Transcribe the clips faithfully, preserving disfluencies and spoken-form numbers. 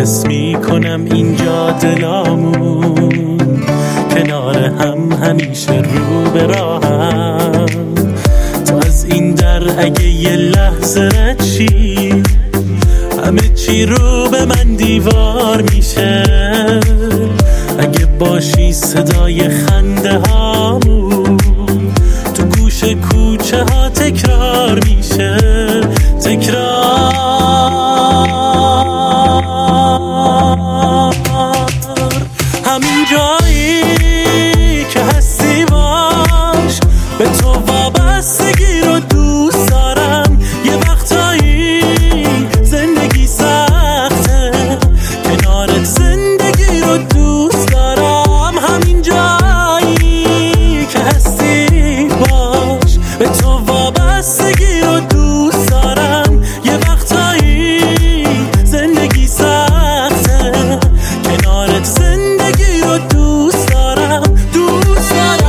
حس می کنم اینجا دلامون کنار هم همیشه رو به راهم. تو از این در اگه یه لحظه رد شی همه چی رو به من دیوار میشه. اگه باشی صدای خنده هامون تو گوش کوچه ها تکرار میشه. تکرار همین جایی که هستی باش، به تو وابستگی رو دوست دارم. یه وقتایی زندگی سخته، کنارت زندگی رو دوست دارم. همین جایی که هستی باش، به تو وابستگی رو دوست دارم. یه وقتایی زندگی سخته، کنارت زندگی رو دوست دارم. دوست دارم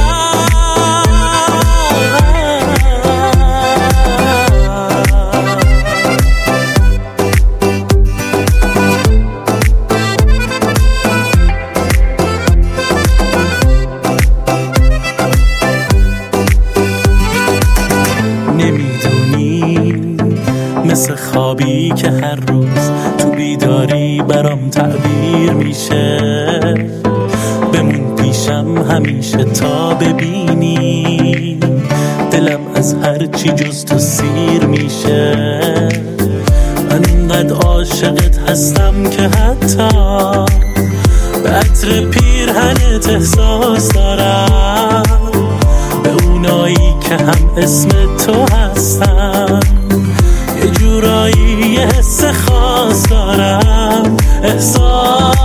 نمیدونی مثل خوابی که هر روز تو بیداری برام تعبیر میشه. بمون پیشم همیشه تا ببینی دلم از هر چی جز تو سیر میشه. من اینقدر عاشقت هستم که حتی به عطر پیرهنت احساس دارم. به اونایی که هم اسم تو هستن یه جورایی یه حس خاص دارم. احساس